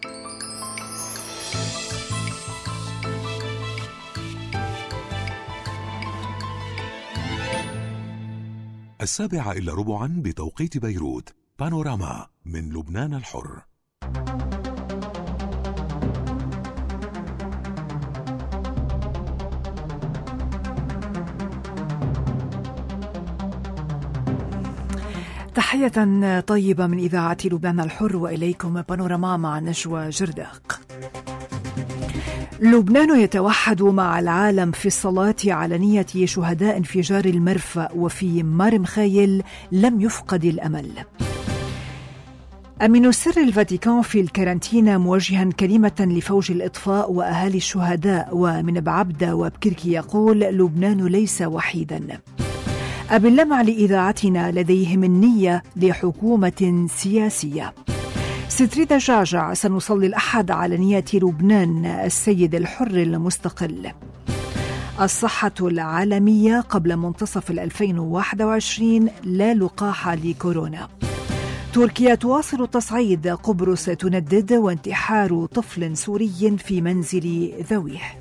7:15 بتوقيت بيروت. بانوراما من لبنان الحر. تحية طيبة من إذاعة لبنان الحر وإليكم بانوراما مع نجوى جرداق. لبنان يتوحد مع العالم في الصلاة على نية شهداء انفجار المرفأ، وفي مار مخيل لم يفقد الأمل. أمين سر الفاتيكان في الكارانتينا موجها كلمة لفوج الإطفاء وأهالي الشهداء. ومن بعبدة وبكركي يقول: لبنان ليس وحيدا. أبي اللمع لإذاعتنا لديهم النية لحكومة سياسية. ستريدا جعجع: سنصلي الأحد على نية لبنان السيد الحر المستقل. الصحة العالمية قبل منتصف 2021 لا لقاح لكورونا. تركيا تواصل تصعيد قبرص تندد، وانتحار طفل سوري في منزل ذويه.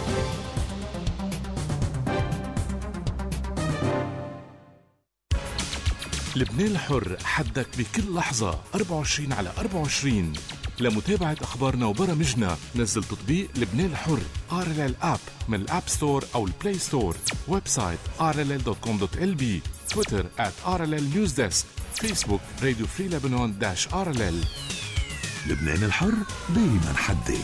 لبنان الحر، حدك بكل لحظة 24/24. لمتابعة أخبارنا وبرامجنا نزل تطبيق لبنان الحر RLL App من الأب ستور أو البلاي ستور. ويب سايت rll.com.lb. تويتر @RLL Newsdesk. فيسبوك راديو فري لبنان -RLL. لبنان الحر دايما حدي.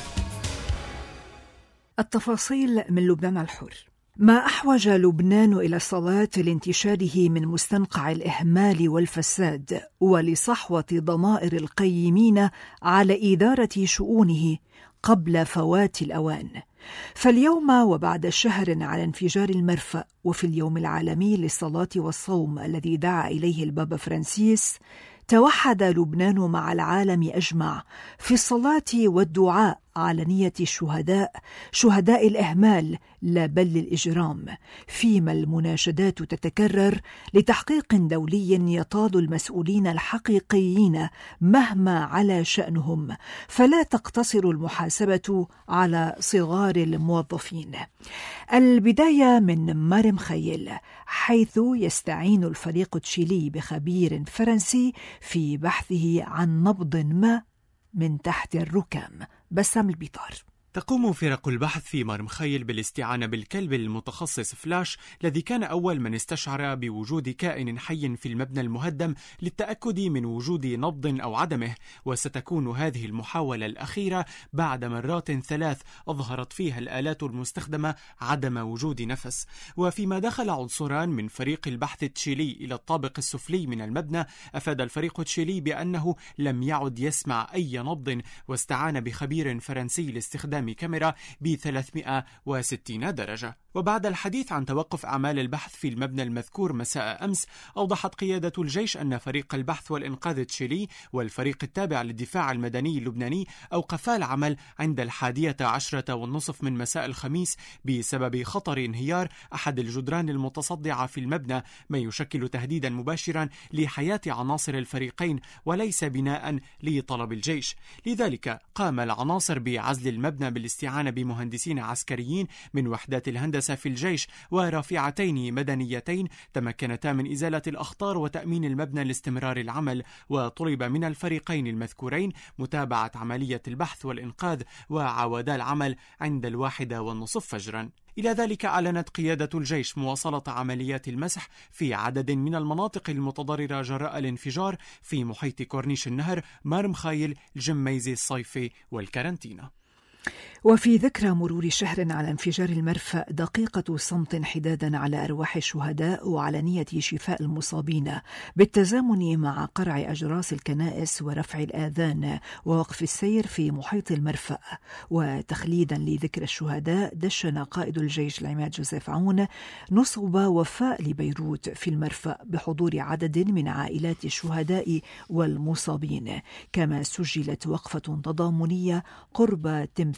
التفاصيل من لبنان الحر. ما أحوج لبنان إلى الصلاة لانتشاره من مستنقع الإهمال والفساد، ولصحوة ضمائر القيمين على إدارة شؤونه قبل فوات الأوان. فاليوم وبعد شهر على انفجار المرفأ، وفي اليوم العالمي للصلاة والصوم الذي دعا إليه البابا فرانسيس، توحد لبنان مع العالم أجمع في الصلاة والدعاء على نية الشهداء، شهداء الإهمال لا بل الإجرام، فيما المناشدات تتكرر لتحقيق دولي يطال المسؤولين الحقيقيين مهما على شأنهم، فلا تقتصر المحاسبة على صغار الموظفين. البداية من مار مخيل، حيث يستعين الفريق التشيلي بخبير فرنسي في بحثه عن نبض ما من تحت الركام. بسام البيطار. تقوم فرق البحث في مار مخيل بالاستعانة بالكلب المتخصص فلاش، الذي كان أول من استشعر بوجود كائن حي في المبنى المهدم للتأكد من وجود نبض أو عدمه. وستكون هذه المحاولة الأخيرة بعد مرات 3 أظهرت فيها الآلات المستخدمة عدم وجود نفس. وفيما دخل عنصران من فريق البحث التشيلي إلى الطابق السفلي من المبنى، أفاد الفريق التشيلي بأنه لم يعد يسمع أي نبض، واستعان بخبير فرنسي لاستخدام كاميرا ب360 درجة. وبعد الحديث عن توقف أعمال البحث في المبنى المذكور مساء أمس، أوضحت قيادة الجيش أن فريق البحث والإنقاذ التشيلي والفريق التابع للدفاع المدني اللبناني أوقفا العمل عند 11:30 من مساء الخميس بسبب خطر انهيار أحد الجدران المتصدعة في المبنى، ما يشكل تهديدا مباشرا لحياة عناصر الفريقين وليس بناء لطلب الجيش. لذلك قام العناصر بعزل المبنى بالاستعانة بمهندسين عسكريين من وحدات الهندسة في الجيش ورافعتين مدنيتين تمكنتا من إزالة الأخطار وتأمين المبنى لاستمرار العمل. وطلب من الفريقين المذكورين متابعة عملية البحث والإنقاذ، وعاودا العمل عند 1:30 فجرا. إلى ذلك أعلنت قيادة الجيش مواصلة عمليات المسح في عدد من المناطق المتضررة جراء الانفجار في محيط كورنيش النهر، مار مخيل، الجميزة، الصيفي والكارانتينا. وفي ذكرى مرور شهر على انفجار المرفأ، دقيقة صمت حدادا على أرواح الشهداء وعلى نية شفاء المصابين، بالتزامن مع قرع أجراس الكنائس ورفع الآذان ووقف السير في محيط المرفأ. وتخليدا لذكر الشهداء، دشن قائد الجيش العماد جوزيف عون نصب وفاء لبيروت في المرفأ بحضور عدد من عائلات الشهداء والمصابين، كما سجلت وقفة تضامنية قرب تمثال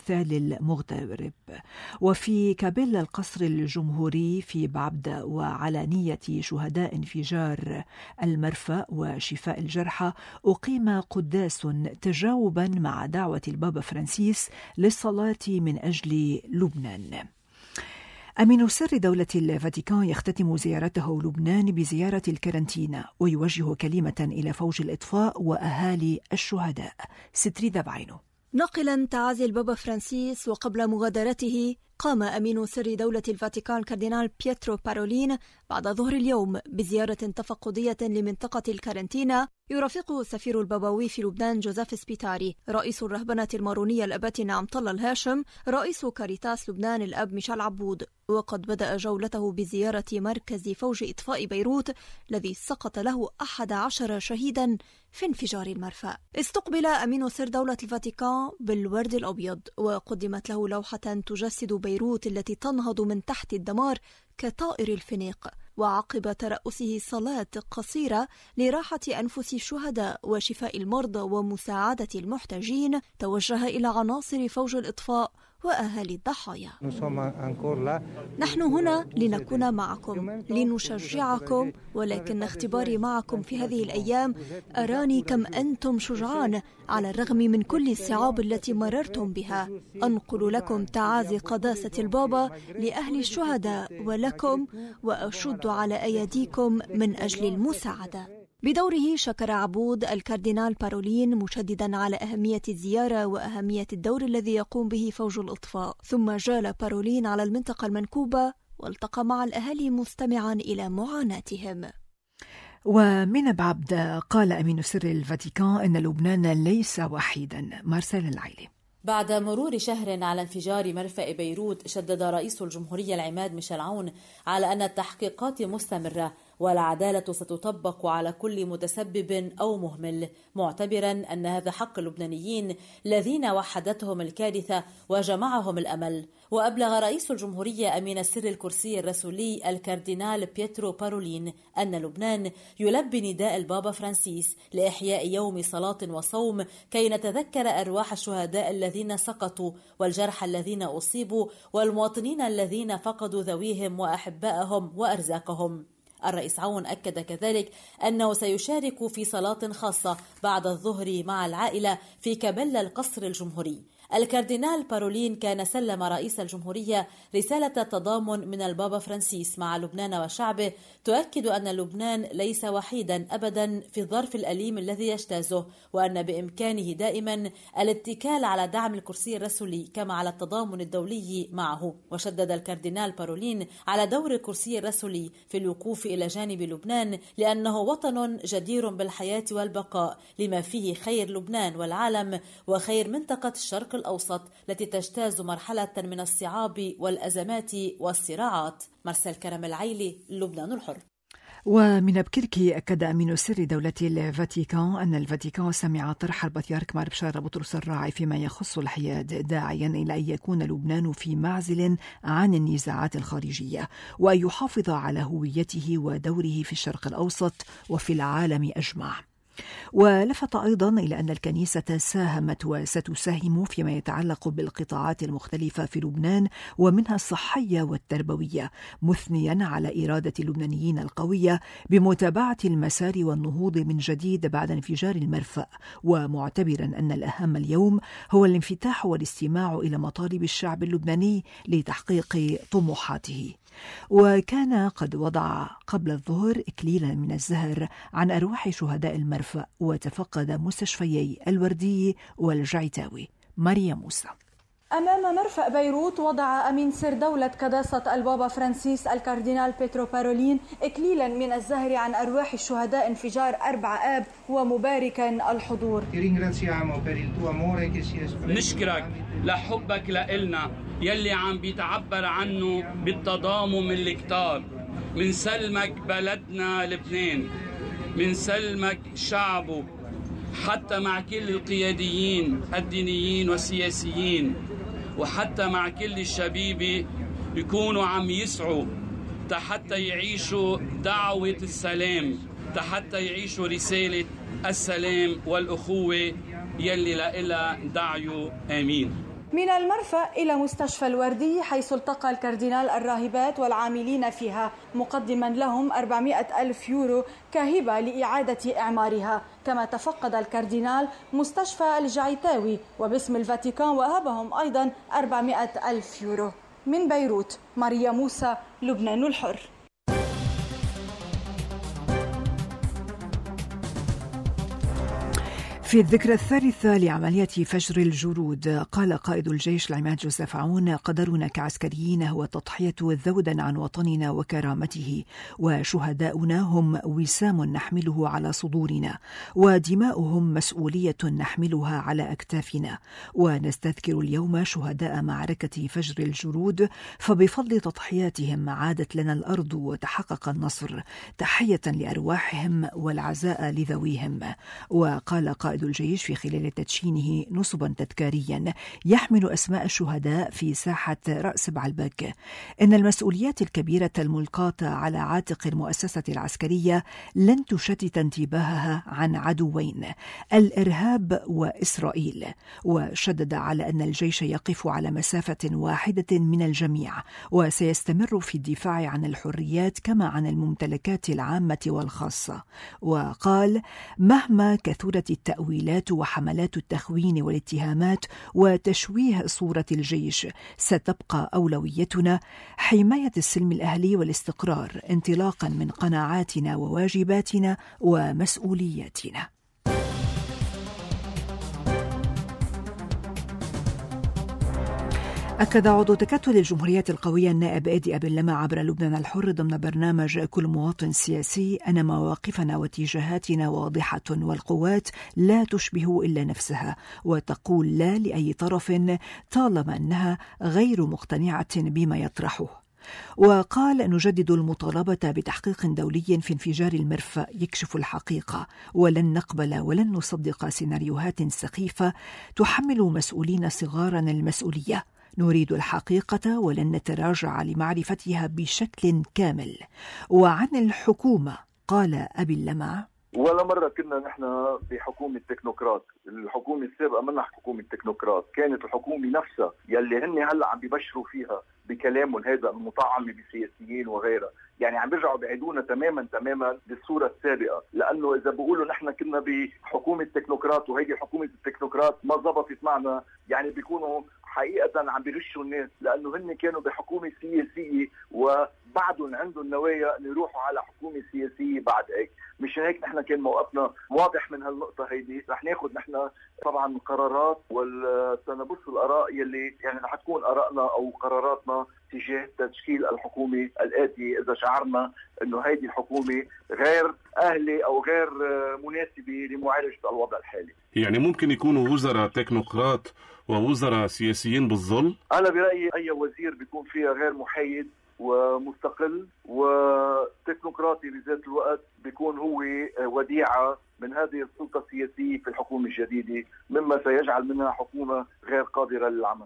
التمثال المغترب. وفي كابيلا القصر الجمهوري في بعبدة وعلى نية شهداء انفجار المرفأ وشفاء الجرحى أقيم قداس تجاوبا مع دعوة البابا فرانسيس للصلاة من أجل لبنان. أمين سر دولة الفاتيكان يختتم زيارته لبنان بزيارة الكارنتينا ويوجه كلمة إلى فوج الإطفاء وأهالي الشهداء. ستريدا بعينه. ناقلا تعازي البابا فرانسيس وقبل مغادرته، قام أمين سر دولة الفاتيكان الكاردينال بيترو بارولين بعد ظهر اليوم بزيارة تفقدية لمنطقة الكارنتينا يرافقه سفير البابوي في لبنان جوزيف سبيتاري، رئيس الرهبنة المارونية الأب نعم طلال الهاشم، رئيس كاريتاس لبنان الأب ميشيل عبود. وقد بدأ جولته بزيارة مركز فوج إطفاء بيروت الذي سقط له 11 شهيدا في انفجار المرفأ. استقبل أمين سر دولة الفاتيكان بالورد الأبيض وقدمت له لوحة تجسد بيروت التي تنهض من تحت الدمار كطائر الفينيق. وعقب ترأسه صلاة قصيرة لراحة أنفس الشهداء وشفاء المرضى ومساعدة المحتاجين، توجه إلى عناصر فوج الإطفاء وأهالي الضحايا. نحن هنا لنكون معكم، لنشجعكم، ولكن اختباري معكم في هذه الأيام أراني كم أنتم شجعان على الرغم من كل الصعاب التي مررتم بها. أنقل لكم تعازي قداسة البابا لأهل الشهداء ولكم، وأشد على أيديكم من أجل المساعدة. بدوره شكر عبود الكاردينال بارولين مشددا على أهمية الزيارة وأهمية الدور الذي يقوم به فوج الإطفاء، ثم جال بارولين على المنطقة المنكوبة والتقى مع الأهالي مستمعا إلى معاناتهم. ومن بعبدة قال أمين سر الفاتيكان أن لبنان ليس وحيدا. مارسيل العيلي. بعد مرور شهر على انفجار مرفأ بيروت، شدد رئيس الجمهورية العماد ميشيل عون على أن التحقيقات مستمرة والعدالة ستطبق على كل متسبب أو مهمل، معتبرا أن هذا حق اللبنانيين الذين وحدتهم الكارثة وجمعهم الأمل. وأبلغ رئيس الجمهورية أمين السر الكرسي الرسولي الكاردينال بيترو بارولين أن لبنان يلبي نداء البابا فرانسيس لإحياء يوم صلاة وصوم كي نتذكر أرواح الشهداء الذين سقطوا والجرحى الذين أصيبوا والمواطنين الذين فقدوا ذويهم وأحبائهم وأرزاقهم. الرئيس عون أكد كذلك أنه سيشارك في صلاة خاصة بعد الظهر مع العائلة في كابيلا القصر الجمهوري. الكاردينال بارولين كان سلم رئيس الجمهورية رسالة تضامن من البابا فرانسيس مع لبنان وشعبه تؤكد أن لبنان ليس وحيدا أبدا في الظرف الأليم الذي يجتازه، وأن بإمكانه دائما الاتكال على دعم الكرسي الرسولي كما على التضامن الدولي معه. وشدد الكاردينال بارولين على دور الكرسي الرسولي في الوقوف إلى جانب لبنان لأنه وطن جدير بالحياة والبقاء لما فيه خير لبنان والعالم وخير منطقة الشرق الأوسط التي تجتاز مرحلة من الصعاب والأزمات والصراعات. مرسل كرم العيلي، لبنان الحر. ومن بكركي أكد أمين سر دولة الفاتيكان أن الفاتيكان سمع طرح البطريرك مار بشارة بطرس الراعي فيما يخص الحياد، داعيا إلى أن يكون لبنان في معزل عن النزاعات الخارجية وأن يحافظ على هويته ودوره في الشرق الأوسط وفي العالم أجمع. ولفت أيضا إلى أن الكنيسة ساهمت وستساهم فيما يتعلق بالقطاعات المختلفة في لبنان ومنها الصحية والتربوية، مثنيا على إرادة اللبنانيين القوية بمتابعة المسار والنهوض من جديد بعد انفجار المرفأ، ومعتبرا أن الأهم اليوم هو الانفتاح والاستماع إلى مطالب الشعب اللبناني لتحقيق طموحاته. وكان قد وضع قبل الظهر إكليلا من الزهر عن أرواح شهداء المرفأ وتفقد مستشفيي الوردي والجعيتاوي. ماريا موسى. أمام مرفأ بيروت وضع أمين سر دولة قداسة البابا فرانسيس الكاردينال بيترو بارولين إكليلا من الزهر عن أرواح الشهداء انفجار 4 آب ومباركا الحضور. نشكرك لحبك لإلنا يلي عم بيتعبر عنه بالتضامن الكتار، من سلمك بلدنا لبنان، من سلمك شعبه، حتى مع كل القياديين الدينيين والسياسيين، وحتى مع كل الشبيبة يكونوا عم يسعوا حتى يعيشوا دعوة السلام، حتى يعيشوا رسالة السلام والأخوة يلي لإلها دعيوا. آمين. من المرفأ إلى مستشفى الوردي، حيث التقى الكاردينال الراهبات والعاملين فيها، مقدما لهم 400,000 يورو كهبة لإعادة إعمارها. كما تفقد الكاردينال مستشفى الجعيتاوي وباسم الفاتيكان، وهبهم أيضا 400,000 يورو. من بيروت، ماريا موسى، لبنان الحر. في الذكرى الثالثة لعملية فجر الجرود، قال قائد الجيش العماد جوزيف عون: قدرنا كعسكريين هو التضحية ذودا عن وطننا وكرامته، وشهداؤنا هم وسام نحمله على صدورنا، ودماؤهم مسؤولية نحملها على أكتافنا. ونستذكر اليوم شهداء معركة فجر الجرود، فبفضل تضحياتهم عادت لنا الأرض وتحقق النصر. تحية لأرواحهم والعزاء لذويهم. وقال قائد الجيش في خلال تدشينه نصبا تذكاريا يحمل أسماء الشهداء في ساحة رأس بعلبك: إن المسؤوليات الكبيرة الملقاة على عاتق المؤسسة العسكرية لن تشتت انتباهها عن عدوين: الإرهاب وإسرائيل. وشدد على أن الجيش يقف على مسافة واحدة من الجميع، وسيستمر في الدفاع عن الحريات كما عن الممتلكات العامة والخاصة. وقال: مهما كثرت التأويلات وحملات التخوين والاتهامات وتشويه صورة الجيش، ستبقى أولويتنا حماية السلم الأهلي والاستقرار، انطلاقا من قناعاتنا وواجباتنا ومسؤولياتنا. أكد عضو تكتل الجمهورية القوية النائب إيدي أبي اللمع عبر لبنان الحر ضمن برنامج كل مواطن سياسي أن مواقفنا واتجاهاتنا واضحة، والقوات لا تشبه إلا نفسها، وتقول لا لأي طرف طالما أنها غير مقتنعة بما يطرحه. وقال: نجدد المطالبة بتحقيق دولي في انفجار المرفأ يكشف الحقيقة، ولن نقبل ولن نصدق سيناريوهات سخيفة تحمل مسؤولين صغارا المسؤولية. نريد الحقيقة ولن نتراجع لمعرفتها بشكل كامل. وعن الحكومة قال أبي اللمع: ولا مرة كنا نحن بحكومة تكنوقراط. الحكومة السابقة منها حكومة تكنوقراط، كانت الحكومة نفسها يلي هن هلأ عم بيبشروا فيها بكلامهم هذا المطعم بسياسيين وغيرها، يعني عم بيرجعوا بعيدونا تماما بالصورة السابقة. لأنه إذا بيقولوا نحن كنا بحكومة تكنوقراط وهيدي حكومة التكنوقراط ما ضبطت معنا، يعني بيكونوا حقيقة عم بيغشوا الناس، لأنه هن كانوا بحكومة سياسية وبعدهم عندهم نوايا أن يروحوا على حكومة سياسية بعد هيك. مش هيك نحن كان موقفنا واضح من هالنقطة هيدي. رح ناخد نحن طبعا قرارات وسنبث الآراء يلي يعني رح تكون آرائنا أو قراراتنا تجاه تشكيل الحكومة الآتية إذا شعرنا أنه هيدي الحكومة غير أهلة أو غير مناسبة لمعالجة الوضع الحالي. يعني ممكن يكونوا وزراء تكنوقراط ووزراء سياسيين بالظل؟ أنا برأيي أي وزير بيكون فيها غير محايد ومستقل وتكنوقراطي بذات الوقت، بيكون هو وديعة من هذه السلطة السياسية في الحكومة الجديدة، مما سيجعل منها حكومة غير قادرة للعمل.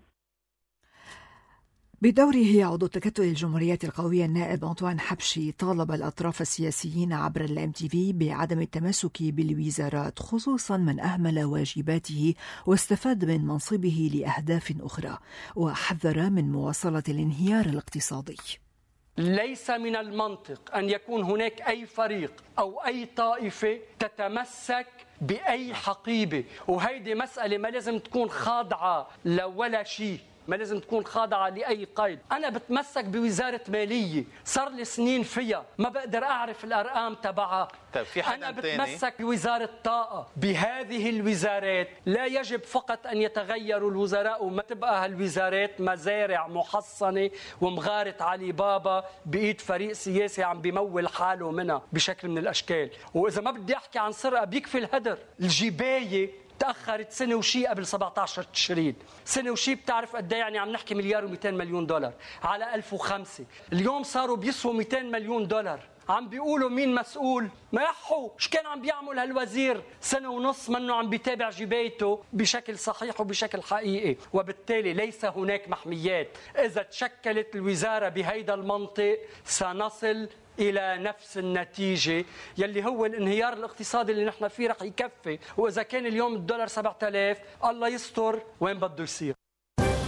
بدوره عضو تكتل الجمهورية القوية النائب أنطوان حبشي طالب الأطراف السياسيين عبر الMTV بعدم التمسك بالوزارات، خصوصا من أهمل واجباته واستفاد من منصبه لأهداف أخرى، وحذر من مواصلة الانهيار الاقتصادي. ليس من المنطق أن يكون هناك أي فريق أو أي طائفة تتمسك بأي حقيبة، وهيدي مسألة ما لازم تكون خاضعة لولا شيء، ما لازم تكون خاضعة لأي قيد. أنا بتمسك بوزارة مالية صار لي سنين فيها، ما بقدر أعرف الأرقام تبعها. أنا بتمسك بوزارة طاقة. بهذه الوزارات لا يجب فقط أن يتغيروا الوزراء وما تبقى هالوزارات مزارع محصنة ومغارة علي بابا بإيد فريق سياسي عم بيمول حاله منها بشكل من الأشكال. وإذا ما بدي أحكي عن سرقة بيكفي الهدر. الجباية تأخرت سنة وشي قبل 17 تشرين، سنة وشي بتعرف قد ايه يعني؟ عم نحكي $1,200 مليون على 1005. اليوم صاروا بيسووا $200 مليون. عم بيقولوا مين مسؤول؟ ما يحوا شو كان عم بيعمل هالوزير سنة ونص منه عم بيتابع جبايته بشكل صحيح وبشكل حقيقي. وبالتالي ليس هناك محميات. إذا تشكلت الوزارة بهيدا المنطق سنصل إلى نفس النتيجة يلي هو الانهيار الاقتصادي اللي نحن فيه رح يكفي. وإذا كان اليوم $7,000 الله يستر وين بده يصير.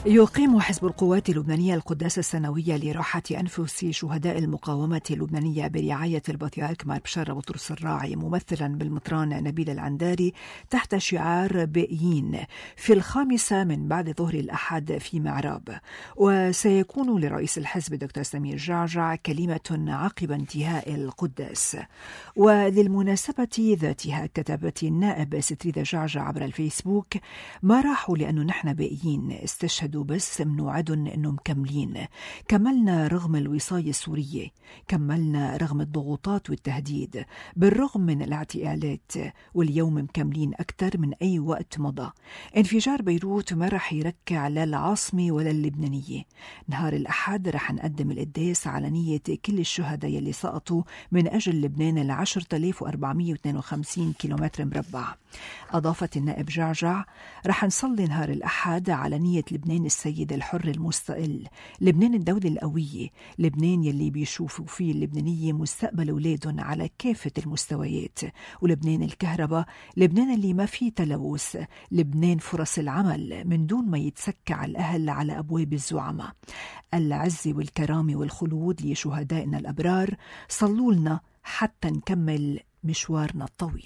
يقيم حزب القوات اللبنانية القداس السنوية لراحة أنفس شهداء المقاومة اللبنانية برعاية البطريرك مار بشار بطرس الراعي ممثلا بالمطران نبيل العنداري تحت شعار بائيين في 5 من بعد ظهر الأحد في معراب. وسيكون لرئيس الحزب دكتور سمير جعجع كلمة عقب انتهاء القداس. وللمناسبة ذاتها كتبت النائب ستريدة جعجع عبر الفيسبوك: ما راحوا لأنه نحن بائيين، استشهدوا بس منوعدن انه مكملين، كملنا رغم الوصاية السورية، كملنا رغم الضغوطات والتهديد، بالرغم من الاعتقالات، واليوم مكملين أكثر من أي وقت مضى. انفجار بيروت ما رح يركع لا العاصمة ولا اللبنانية. نهار الأحد رح نقدم القداس على نية كل الشهداء يلي سقطوا من أجل لبنان 10,452 كيلومتر مربع. أضافت النائب جعجع: رح نصلي نهار الأحد على نية لبنان السيد الحر المستقل، لبنان الدولة القوية، لبنان يلي بيشوفوا فيه اللبنانية مستقبل أولادهم على كافة المستويات، ولبنان الكهرباء، لبنان اللي ما فيه تلوث، لبنان فرص العمل من دون ما يتسكع الأهل على أبواب الزعماء. العزة والكرامة والخلود لشهدائنا الأبرار، صلوا لنا حتى نكمل مشوارنا الطويل.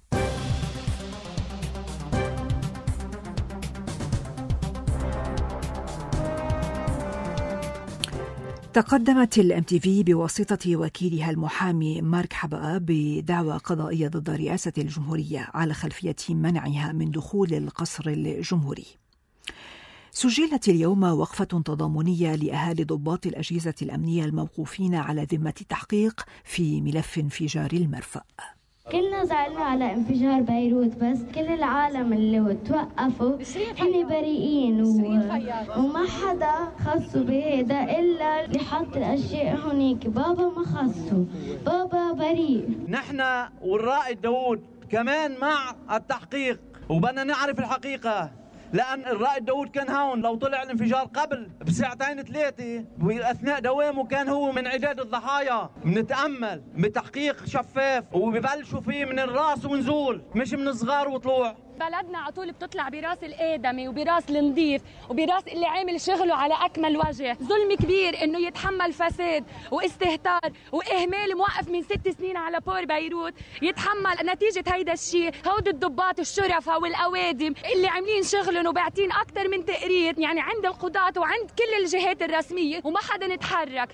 تقدمت الMTV بواسطة وكيلها المحامي مارك حبقة بدعوى قضائية ضد رئاسة الجمهورية على خلفية منعها من دخول القصر الجمهوري. سجلت اليوم وقفة تضامنية لأهالي ضباط الأجهزة الأمنية الموقوفين على ذمة التحقيق في ملف انفجار المرفأ. كلنا زعلنا على انفجار بيروت، بس كل العالم اللي توقفوا هن بريئين وما حدا خصو بهذا إلا اللي حط الأشياء هنيك. بابا ما خصو، بابا بريء. نحن والرائد داود كمان مع التحقيق وبدنا نعرف الحقيقة، لأن الرائد داود كان هون. لو طلع الانفجار قبل بساعتين 3 وأثناء دوامه كان هو من عداد الضحايا. بنتأمل بتحقيق شفاف وببلشوا فيه من الراس ونزول، مش من الصغار وطلوع. بلدنا على طول بتطلع براس الآدمي وبراس النظيف وبراس اللي عامل شغله على أكمل وجه. ظلم كبير إنه يتحمل فساد واستهتار وإهمال موقف من 6 سنين على بور بيروت، يتحمل نتيجة هيدا الشيء هود الضباط الشرفة والأوادم اللي عاملين شغلهم وبعتين أكتر من تقرير يعني عند القضاة وعند كل الجهات الرسمية وما حدا نتحرك.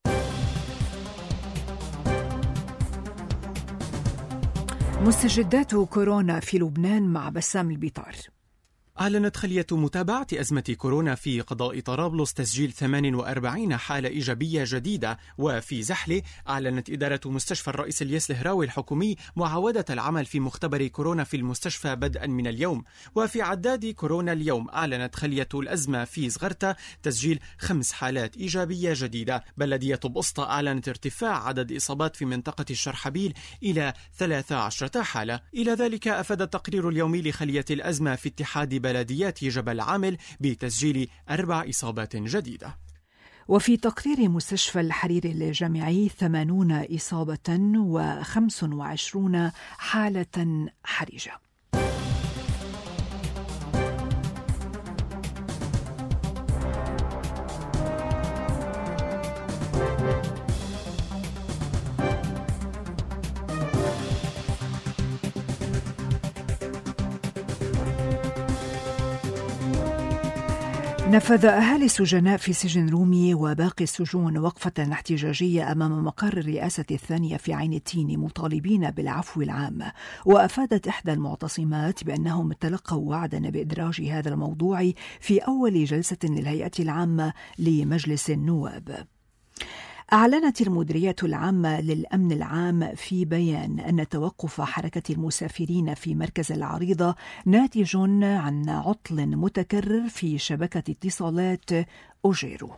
مستجدات كورونا في لبنان مع بسام البيطار. أعلنت خلية متابعة أزمة كورونا في قضاء طرابلس تسجيل 48 حالة إيجابية جديدة. وفي زحلة أعلنت إدارة مستشفى الرئيس الياس الهراوي الحكومي معاودة العمل في مختبر كورونا في المستشفى بدءا من اليوم. وفي عداد كورونا اليوم أعلنت خلية الأزمة في صغرتة تسجيل 5 حالات إيجابية جديدة. بلدية بسطة أعلنت ارتفاع عدد إصابات في منطقة الشرحبيل إلى 13 حالة. إلى ذلك أفاد التقرير اليومي لخلية الأزمة في اتحاد بلديات جبل عامل بتسجيل 4 إصابات جديدة. وفي تقرير مستشفى الحرير الجامعي 80 إصابة و25 حالة حرجة. نفذ أهالي السجناء في سجن رومي وباقي السجون وقفة احتجاجية أمام مقر الرئاسة الثانية في عين التين مطالبين بالعفو العام. وأفادت إحدى المعتصمات بأنهم تلقوا وعدا بإدراج هذا الموضوع في أول جلسة للهيئة العامة لمجلس النواب. أعلنت المديرية العامة للأمن العام في بيان أن توقف حركة المسافرين في مركز العريضة ناتج عن عطل متكرر في شبكة اتصالات أوجيرو.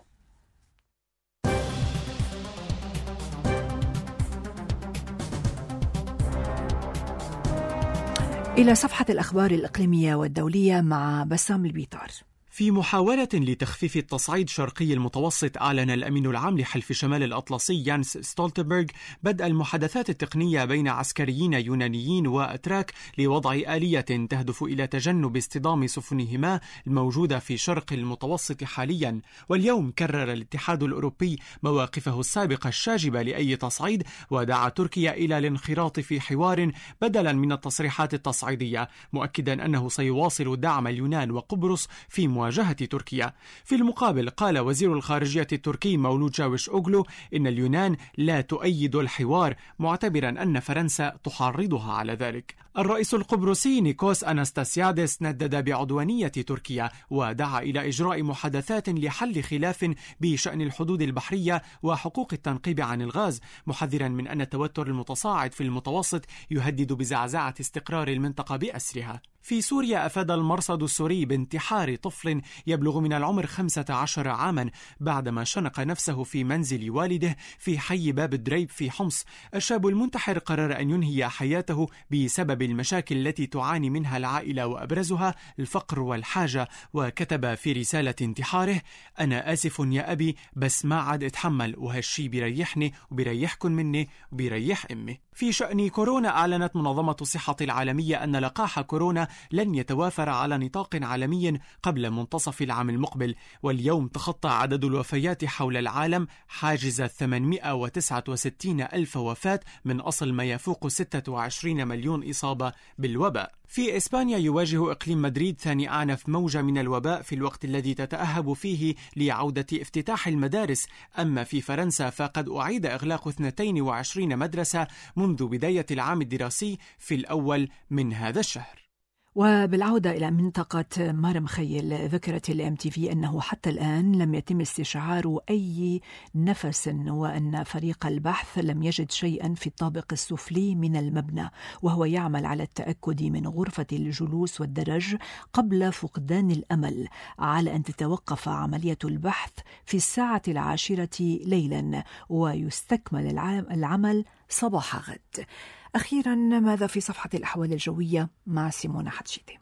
إلى صفحة الأخبار الإقليمية والدولية مع بسام البيطار. في محاولة لتخفيف التصعيد شرقي المتوسط، أعلن الأمين العام لحلف شمال الأطلسي يانس ستولتنبرغ بدء المحادثات التقنية بين عسكريين يونانيين وأتراك لوضع آلية تهدف إلى تجنب اصطدام سفنهما الموجودة في شرق المتوسط حاليا. واليوم كرر الاتحاد الأوروبي مواقفه السابقة الشاجبة لأي تصعيد، ودعا تركيا إلى الانخراط في حوار بدلا من التصريحات التصعيدية، مؤكدا أنه سيواصل دعم اليونان وقبرص في مواجهة تركيا. في المقابل قال وزير الخارجية التركي مولود جاوش أوغلو إن اليونان لا تؤيد الحوار، معتبرا أن فرنسا تحرضها على ذلك. الرئيس القبرصي نيكوس أناستاسيادس ندد بعدوانية تركيا ودعا إلى إجراء محادثات لحل خلاف بشأن الحدود البحرية وحقوق التنقيب عن الغاز، محذرا من أن التوتر المتصاعد في المتوسط يهدد بزعزعة استقرار المنطقة بأسرها. في سوريا أفاد المرصد السوري بانتحار طفل يبلغ من العمر 15 عاما بعدما شنق نفسه في منزل والده في حي باب الدريب في حمص. الشاب المنتحر قرر أن ينهي حياته بسبب المشاكل التي تعاني منها العائلة وأبرزها الفقر والحاجة، وكتب في رسالة انتحاره: أنا آسف يا أبي، بس ما عاد اتحمل، وهالشي بيريحني وبيريحكم مني وبيريح أمي. في شأن كورونا، أعلنت منظمة الصحة العالمية أن لقاح كورونا لن يتوافر على نطاق عالمي قبل منتصف العام المقبل، واليوم تخطى عدد الوفيات حول العالم حاجز 869 ألف وفاة من أصل ما يفوق 26 مليون إصابة بالوباء. في إسبانيا يواجه إقليم مدريد ثاني أعنف موجة من الوباء في الوقت الذي تتأهب فيه لعودة افتتاح المدارس. أما في فرنسا فقد أعيد إغلاق 22 مدرسة منذ بداية العام الدراسي في الأول من هذا الشهر. وبالعودة إلى منطقة مارمخيل، ذكرت الMTV أنه حتى الآن لم يتم استشعار أي نفس، وأن فريق البحث لم يجد شيئا في الطابق السفلي من المبنى، وهو يعمل على التأكد من غرفة الجلوس والدرج قبل فقدان الأمل على أن تتوقف عملية البحث في 10:10 ليلا، ويستكمل العمل صباح غد. أخيرا، ماذا في صفحة الأحوال الجوية مع سيمونة حتشيتي؟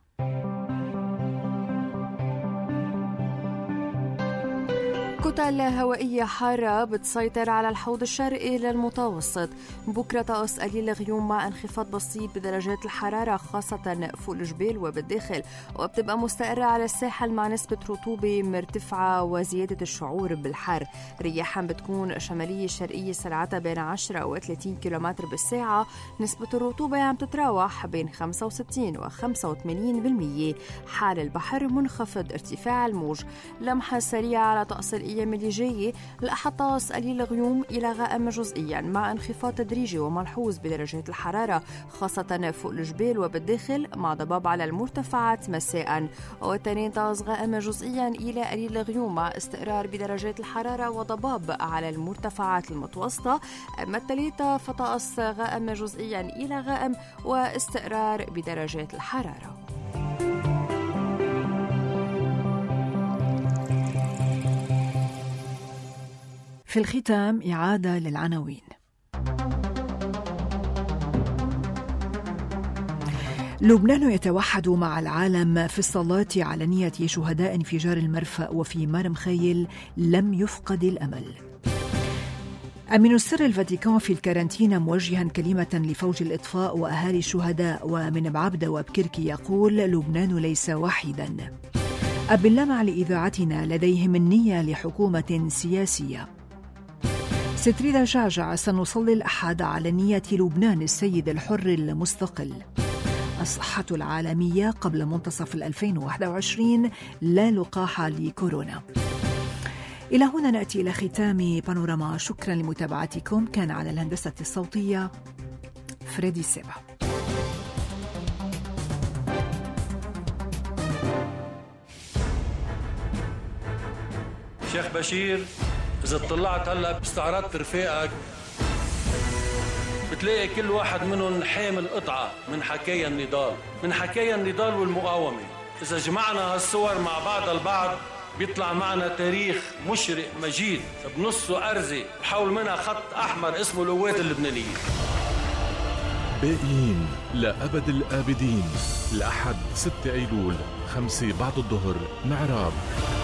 كتل هوائية حارة بتسيطر على الحوض الشرقي للمتوسط. بكرة طقس قليل غيوم مع انخفاض بسيط بدرجات الحرارة، خاصة فوق الجبال وبالداخل، وبتبقى مستقرة على الساحل مع نسبة رطوبة مرتفعة وزيادة الشعور بالحر. رياحا بتكون شمالية شرقية سرعتها بين 10 و 30 كيلومتر بالساعة. نسبة الرطوبة عم تتراوح بين 65 و 85%. حال البحر منخفض ارتفاع الموج. لمحة سريعة على طقس الأيام اللي جاية. الأحد طقس قليل غيوم إلى غائم جزئيا مع انخفاض تدريجي وملحوظ بدرجات الحرارة، خاصة فوق الجبال وبالداخل، مع ضباب على المرتفعات مساء. والتنين طقس غائم جزئيا إلى قليل غيوم مع استقرار بدرجات الحرارة وضباب على المرتفعات المتوسطة. أما الثلاثة فطقس غائم جزئيا إلى غائم واستقرار بدرجات الحرارة. في الختام إعادة للعناوين. لبنان يتوحد مع العالم في الصلاة على نية شهداء انفجار المرفأ، وفي مارمخيل لم يفقد الأمل. أمين السر الفاتيكان في الكارنتينا موجها كلمة لفوج الإطفاء وأهالي الشهداء. ومن بعبدة وبكركي يقول: لبنان ليس وحيدا. أب اللمع لإذاعتنا: لديهم النية لحكومة سياسية. ستريدا جعجع: سنصلي الأحد على نية لبنان السيد الحر المستقل. الصحة العالمية: قبل منتصف 2021 لا لقاح لكورونا. إلى هنا نأتي إلى ختام بانوراما. شكرا لمتابعتكم. كان على الهندسة الصوتية فريدي سيبا. شيخ بشير، إذا اطلعت هلا باستعراض رفاقك بتلاقي كل واحد منهم حامل قطعة من حكايا النضال، من حكايا النضال والمقاومة. إذا جمعنا هالصور مع بعض البعض بيطلع معنا تاريخ مشرق مجيد بنصه أرزي وحول منها خط أحمر اسمه القوات اللبنانية. باقيين لأبد الآبدين، الأحد 6 أيلول 5 بعد الظهر معراب.